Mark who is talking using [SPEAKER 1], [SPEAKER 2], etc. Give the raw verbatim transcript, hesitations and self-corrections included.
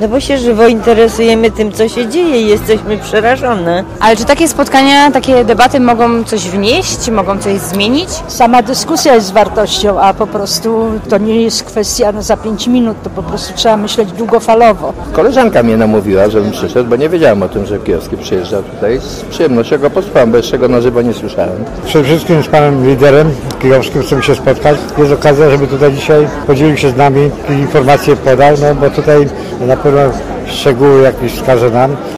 [SPEAKER 1] No bo się żywo interesujemy tym, co się dzieje i jesteśmy przerażone.
[SPEAKER 2] Ale czy takie spotkania, takie debaty mogą coś wnieść, mogą coś zmienić?
[SPEAKER 3] Sama dyskusja jest wartością, a po prostu to nie jest kwestia no, za pięć minut, to po prostu trzeba myśleć długofalowo.
[SPEAKER 4] Koleżanka mnie namówiła, żebym przyszedł, bo nie wiedziałem o tym, że Kijowski przyjeżdża tutaj. Z przyjemnością go posłucham, bo jeszcze go na żywo nie słyszałem.
[SPEAKER 5] Przede wszystkim z panem liderem kijowskim chcemy się spotkać. Jest okazja, żeby tutaj dzisiaj podzielił się z nami i informacje podał, no bo tutaj na pewno szczegóły jakieś wskaże nam.